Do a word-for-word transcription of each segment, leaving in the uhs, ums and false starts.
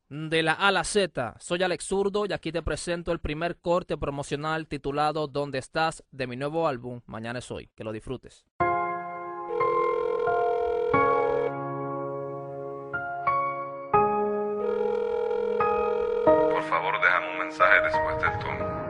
De la A a la Z, soy Alex Zurdo y aquí te presento el primer corte promocional titulado ¿Dónde estás? De mi nuevo álbum, Mañana es Hoy. Que lo disfrutes. Por favor, déjame un mensaje después del tono.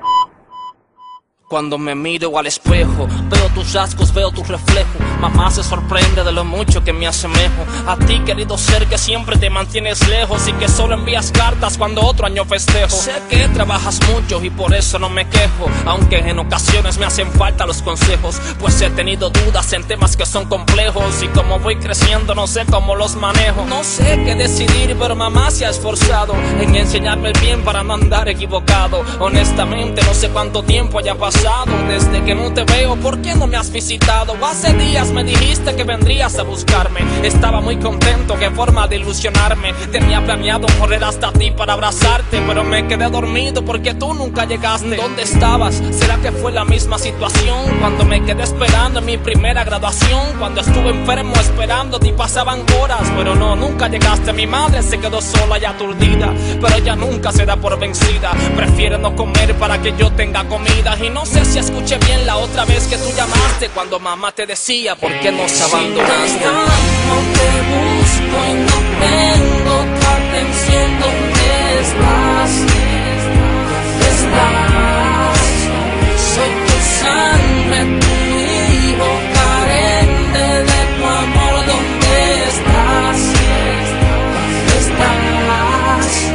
Cuando me miro al espejo, veo tus rasgos, veo tu reflejo. Mamá se sorprende de lo mucho que me asemejo a ti, querido ser que siempre te mantienes lejos y que solo envías cartas cuando otro año festejo. Sé que trabajas mucho y por eso no me quejo, aunque en ocasiones me hacen falta los consejos, pues he tenido dudas en temas que son complejos y como voy creciendo no sé cómo los manejo. No sé qué decidir, pero mamá se ha esforzado en enseñarme el bien para no andar equivocado. Honestamente no sé cuánto tiempo haya pasado desde que no te veo, ¿por qué no me has visitado? Hace días me dijiste que vendrías a buscarme. Estaba muy contento, qué forma de ilusionarme. Tenía planeado correr hasta ti para abrazarte, pero me quedé dormido porque tú nunca llegaste. ¿Dónde estabas? ¿Será que fue la misma situación? Cuando me quedé esperando en mi primera graduación, cuando estuve enfermo esperándote y pasaban horas, pero no, nunca llegaste. Mi madre se quedó sola y aturdida, pero ella nunca se da por vencida. Prefiere no comer para que yo tenga comida. Y no sé si escuché bien la otra vez que tú llamaste, cuando mamá te decía ¿por qué nos abandonaste? Si te llamo, te busco y no tengo tu atención. ¿Dónde estás? ¿Dónde estás? Soy tu sangre, tu hijo, carente de tu amor. ¿Dónde estás? ¿Dónde estás?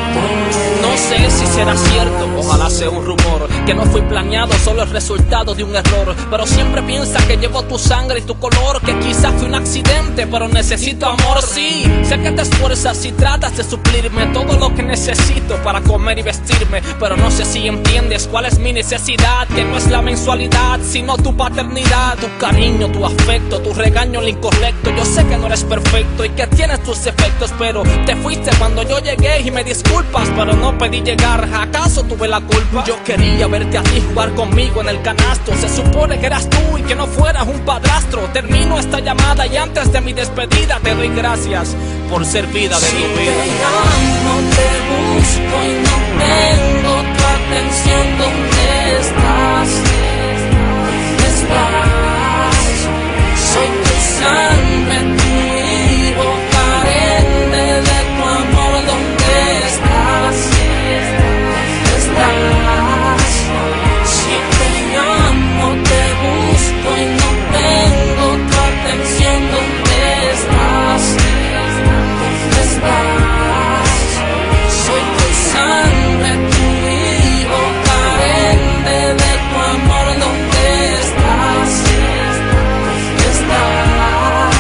No sé si será cierto, ojalá sea un rumor, que no fui planeado, solo el resultado de un error. Pero siempre piensa que llevo tu sangre y tu color, que quizás fue un accidente, pero necesito amor. Sí, sé que te esfuerzas y tratas de suplirme todo lo que necesito para comer y vestirme, pero no sé si entiendes cuál es mi necesidad, que no es la mensualidad, sino tu paternidad. Tu cariño, tu afecto, tu regaño lo incorrecto. Yo sé que no eres perfecto y que tienes tus efectos, pero te fuiste cuando yo llegué y me disculpas, pero no pedí llegar. ¿Acaso tuve la culpa? Yo quería verte a ti jugar conmigo en el canasto. Se supone que eras tú y que no fueras un padrastro. Termino esta llamada y antes de mi despedida te doy gracias por ser vida de mi vida. Si te llamo, te busco y no tengo tu atención. ¿Dónde estás? ¿Dónde estás? Soy tu sangre, tu hijo, carente de tu amor. ¿Dónde estás? ¿Dónde estás? Si te llamo, te busco y no tengo tu atención. ¿Dónde estás? ¿Dónde estás? Soy tu sangre, tu hijo, carente de tu amor. ¿Dónde estás? ¿Dónde estás?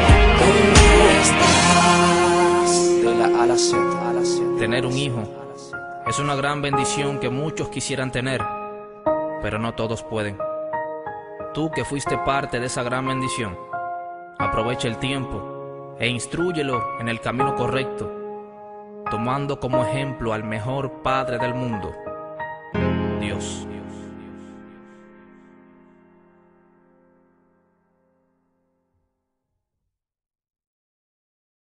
¿Dónde estás? De la A a la Z. Tener un hijo es una gran bendición que muchos quisieran tener, pero no todos pueden. Tú que fuiste parte de esa gran bendición, aprovecha el tiempo e instrúyelo en el camino correcto, tomando como ejemplo al mejor padre del mundo, Dios.